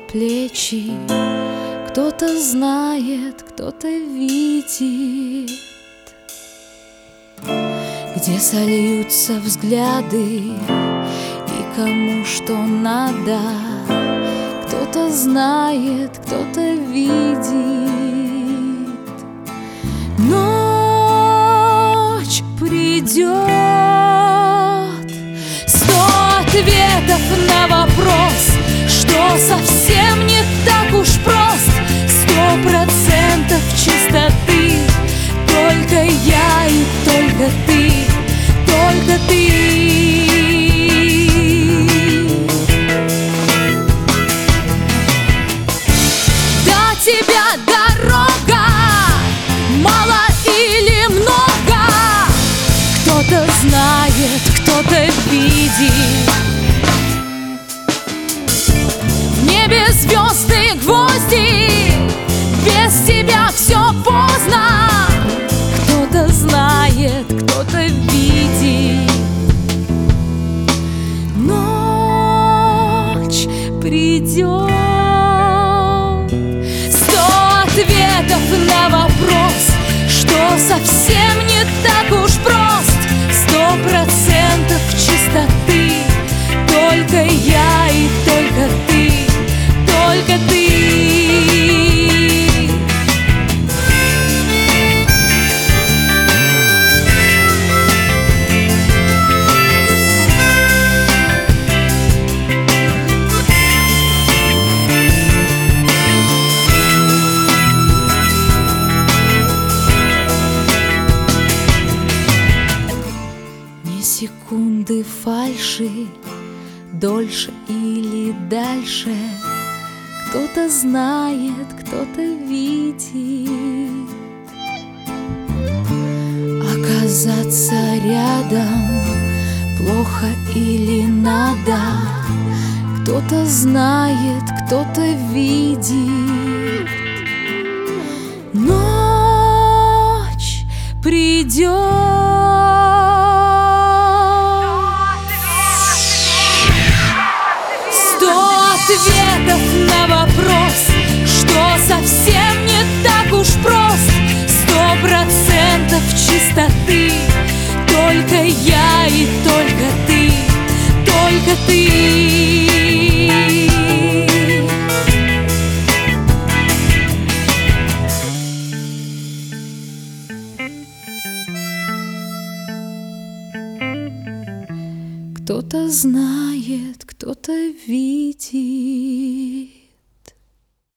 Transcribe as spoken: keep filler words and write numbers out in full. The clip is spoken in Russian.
плечи. Кто-то знает, кто-то видит, где сольются взгляды и кому что надо. Кто-то знает, кто-то видит. Ночь придет, сто ответов на вопрос, что совсем не так уж прост. Сто процентов чистоты, только я и только ты, только ты. До тебя дорога, мало или много. Кто-то знает, кто-то видит. В небе звезды, гвозди, без тебя все поздно. Кто-то знает, кто-то видит. Ночь придет, сто ответов на вопрос, что совсем не так уж прост. Сто процентов чистоты, только я и только ты, только ты. Секунды фальши, дольше или дальше. Кто-то знает, кто-то видит. Оказаться рядом плохо или надо. Кто-то знает, кто-то видит. Ночь придет, ответов на вопрос, что совсем не так уж прост. Сто процентов чистоты, только я и только ты, только ты. Кто-то знает, кто-то видит.